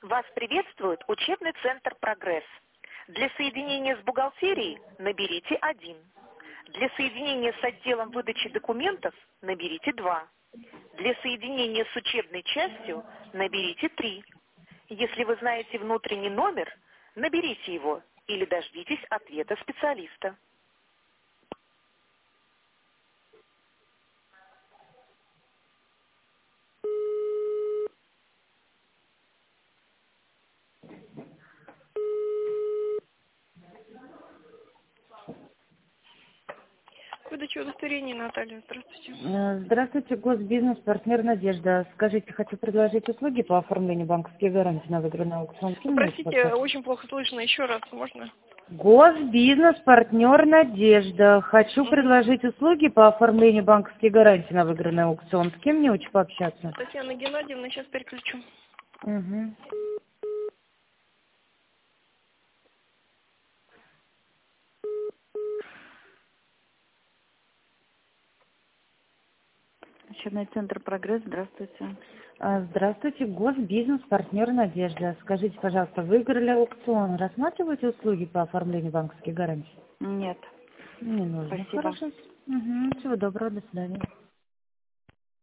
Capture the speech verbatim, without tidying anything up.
Вас приветствует учебный центр «Прогресс». Для соединения с бухгалтерией наберите один. Для соединения с отделом выдачи документов наберите два. Для соединения с учебной частью наберите три. Если вы знаете внутренний номер, наберите его или дождитесь ответа специалиста. Выдача удостоверения, Наталья, здравствуйте. Э, Здравствуйте, Госбизнес, партнер Надежда. Скажите, хочу предложить услуги по оформлению банковских гарантий на выигранный аукцион. Кем мне Простите, подскажете? очень плохо слышно. Еще раз, можно? Госбизнес, партнер Надежда. Хочу Мгм. предложить услуги по оформлению банковских гарантий на выигранный аукцион. С кем мне лучше пообщаться? Татьяна Геннадьевна, сейчас переключу. Угу. Учебный центр «Прогресс», здравствуйте. А, Здравствуйте, Госбизнес, партнер Надежда. Скажите, пожалуйста, выиграли аукцион. Рассматриваете услуги по оформлению банковских гарантий? Нет, Не нужно. спасибо. Хорошо. Угу. Всего доброго, до свидания.